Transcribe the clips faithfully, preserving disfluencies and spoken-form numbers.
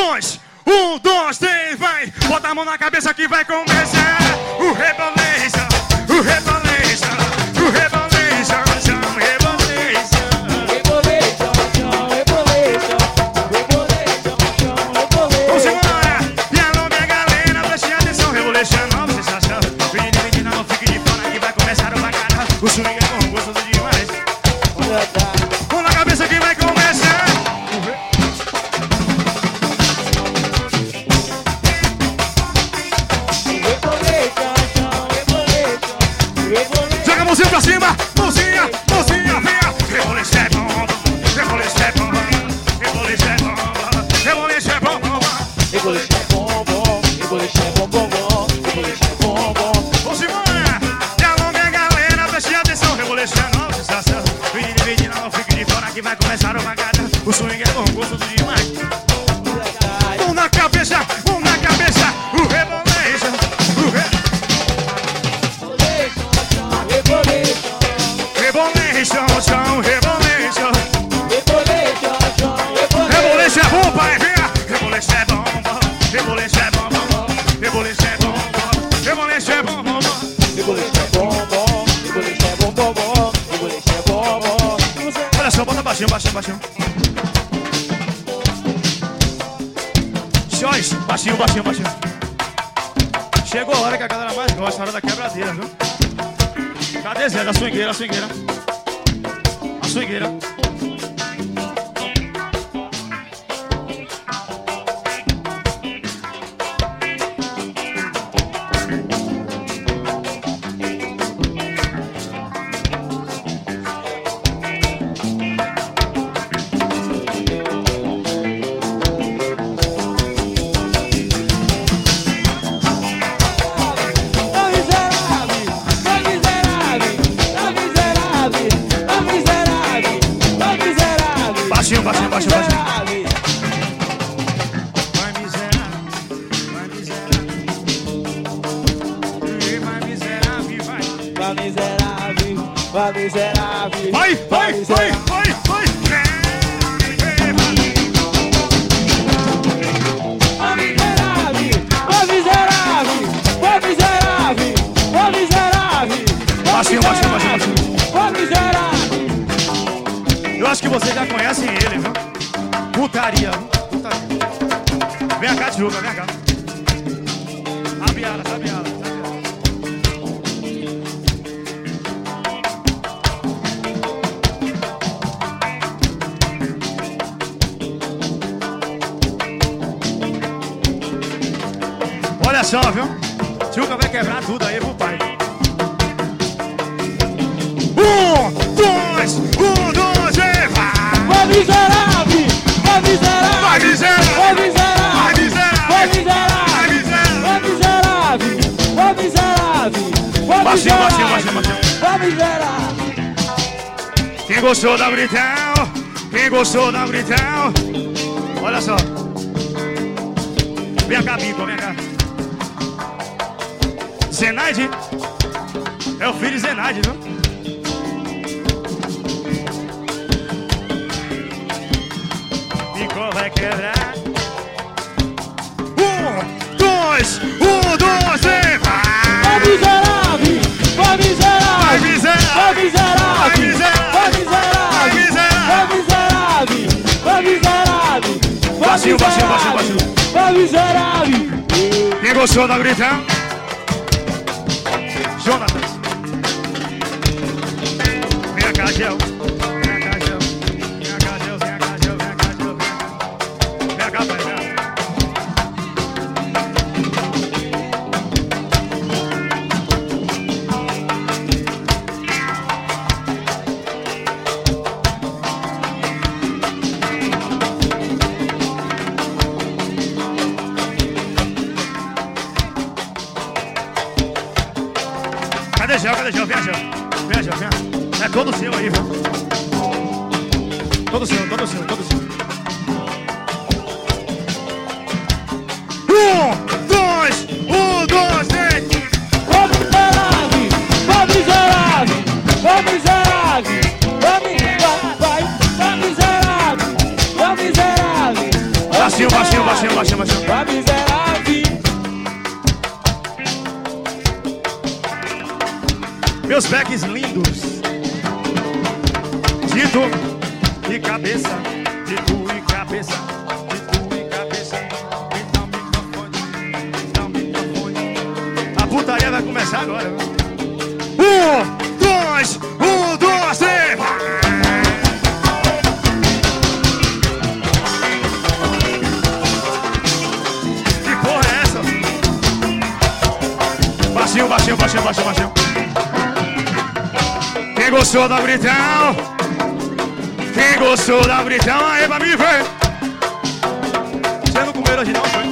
dois, um, dois, três, vai. Bota a mão na cabeça que vai começar o Rebolation, o Rebolation, o Rebolation, chama Rebolation. Rebolation, chama Rebolation, Rebolation, chama Rebolation. Vamos embora, e alô minha galera, preste atenção, Rebolation, nova sensação. Vem, vem, não fique de fora que vai começar o bacana. O swing é bom, gostoso demais. Mão na cabeça que vai começar. Joga a mãozinha pra cima, mãozinha, mãozinha, venha. Rebolation é bom, Rebolation é bom, Rebolation é bom, Rebolation é bom, Rebolation é bom, bom, Rebolation é bom, bom, bom, Rebolation é bom, bom. Vamos embora, e alô minha galera, preste atenção, Rebolation é nova sensação. Vem, vem, não fique de fora que vai começar o bacana. O swing é bom, gostoso demais. Mão na cabeça, mão na cabeça, o Rebolation, o Rebolation, Rebolation, chão, Rebolation. Rebolation é bom, pai, venha. Rebolation é bom, bom, Rebolation é bom, bom, bom, Rebolation é bom, bom, Rebolation é bom, bom, bom. Rebolation é bom, bom, Rebolation é bom, bom, bom, Rebolation é bom, bom. Olha só, bota baixinho, baixinho, baixinho. Joyce, baixinho, baixinho, baixinho. Chegou a hora que a galera mais gosta, a hora da quebradeira, viu? Cadê Zé? Da swingueira, a swingueira. A swingueira. Baixinho, baixinho, baixinho, baixinho. Vai miserável, vai miserável. Vai miserável, vai. Vai miserável, vai miserável. Vai, vai, vai, vai, vai. Vai miserável, vai miserável, vai miserável, vai miserável. Baixinho, baixinho, baixinho, baixinho. Vai miserável. Eu acho que vocês já conhecem ele, viu? Putaria, putaria. Vem cá, Tijuca, vem cá. Abre ela, abre ela, abre ela. Olha só, viu? Tijuca vai quebrar tudo aí pro pai. Um, dois, um, dois, e vai! Vai miserável, vai miserável, Vai miserável! vai miserável, Vai miserável! vai miserável, Vai miserável! vai miserável, vai miserável, vai Baixinho, baixinho, miserável, baixinho, baixinho. vai miserável. Quem gostou da Britão? Quem gostou da Britão? Olha só. Vem cá, Bico, vem cá. Zenaide? É o filho de Zenaide, viu? Bico vai quebrar. Um, dois, um, dois, três, Vai vai! miserável, vai miserável, Vai miserável! vai miserável, Vai miserável! vai miserável, vai miserável, vai miserável, vai Baixinho, baixinho, baixinho, miserável, baixinho. vai miserável. Quem gostou da Britão? Jonatas. Vem cá, Gel. Vem cá, Gel. Vem cá, Gel. Vem cá, Gel. Vem cá, Gel. Vem cá, pai. Vem cá. Cadê Gel? Cadê Gel? Vem, Gel. Vem, Gel. Vem. É todo seu aí, viu? Todo seu, todo seu, todo seu. Um, dois, um, dois, três. Vai miserável, vai miserável, vai miserável, vai miserável, vai miserável, vai miserável, vai Baixinho, baixinho, baixinho, baixinho, baixinho. Vai miserável. Meus backs lindos. De tu e cabeça, de tu e cabeça, de tu e cabeça. Então microfone, então microfone. A putaria vai começar agora. Um, dois, um, dois, três. Que porra é essa? Baixinho, baixinho, baixinho, baixinho, baixinho. Quem gostou da Britão? Quem gostou da Britão? Aí pra mim, vem! Você não comeu hoje não, foi?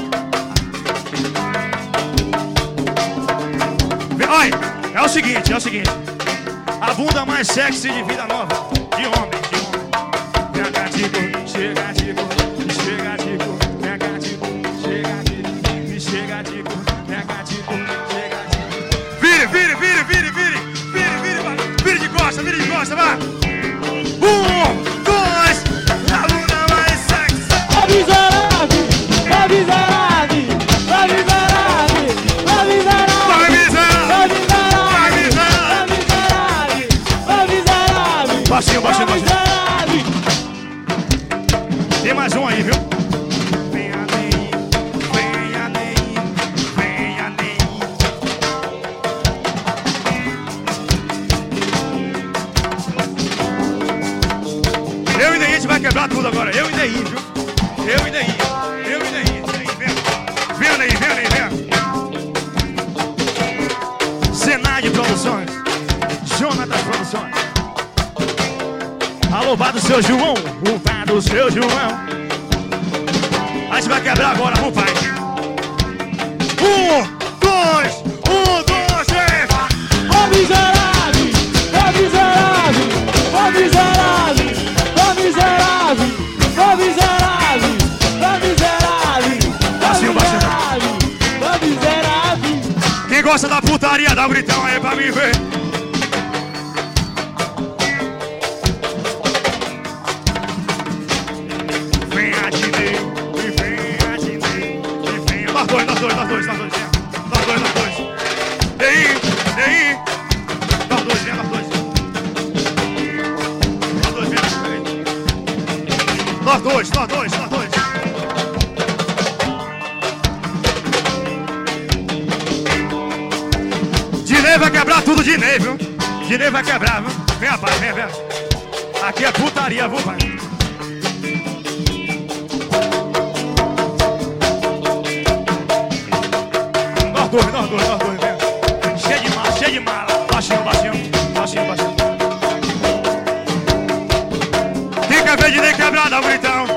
Olha, é o seguinte, é o seguinte. A bunda mais sexy de vida nova. De homem, de homem. Vem cá, Tico, chega, Tico. Chega, Tico, vem cá, Tico. Chega, Tico, chega, Tico. Vem cá, Tico, chega, Tico. Vire, vire, vire, vire, vire. Vire, vire, vai. Vire de costa, vire de costa, vai. Um, dois, a bunda mais sexy. Vai miserável, vai miserável, vai miserável, vai miserável, Vai miserável, vai miserável, vai miserável. vai miserável, Baixinho, baixinho, vai baixinho. miserável. Tem mais um aí, viu? Venha nem, venha nem, venha nem. Eu e Ney, a gente vai quebrar tudo agora. Eu e Ney, viu? Eu e Ney, eu e Ney. Ney, vem. Vem, Ney, vem, Ney, vem. Senai Produções, Jonatas Produções. Alô, vá do seu João, o vá do seu João. A gente vai quebrar agora, vamos, pai. Um, dois, um, dois, três. Vai miserável, vai miserável, vai miserável, vai miserável, vai miserável, vai miserável, vai Baixinho, baixinho. miserável, vai miserável. Quem gosta da putaria, dá um gritão aí pra mim ver. Venha de Ney, e venha de Ney, e venha. Nós dois, nós dois, nós dois, nós dois, venha. Nós dois, nós dois. Ney, Ney. Nós dois, venha, nós dois. Nós dois, venha, venha. Nós dois, nós dois, nós dois. Dinei vai quebrar tudo, Dinei, viu? Dinei vai quebrar, viu? Vem, rapaz, vem, vem. Aqui é putaria, viu, pai? Nós dois, nós dois, nós dois, vem. Cheio de mala, cheio de mala. Baixinho, baixinho, baixinho, baixinho. Quem quer ver Dinei quebrar, dá um gritão.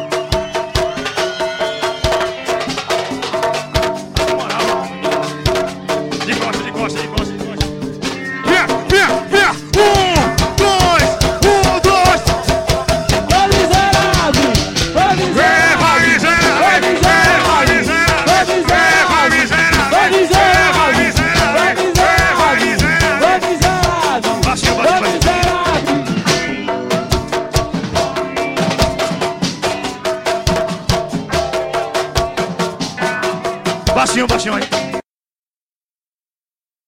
De costa, de costa, de costa, de costa. Vem, vem, vem. Um, dois, um, dois. Vai miserável, vai Vem, miserável, vai miserável, vai vem, miserável, vai miserável, vai vem, miserável, vai miserável, vai vem, miserável, vai vai miserável, vem, vai miserável, miserável. vai miserável, Baixinho, vai baixinho, baixinho. miserável. Baixinho, baixinho aí.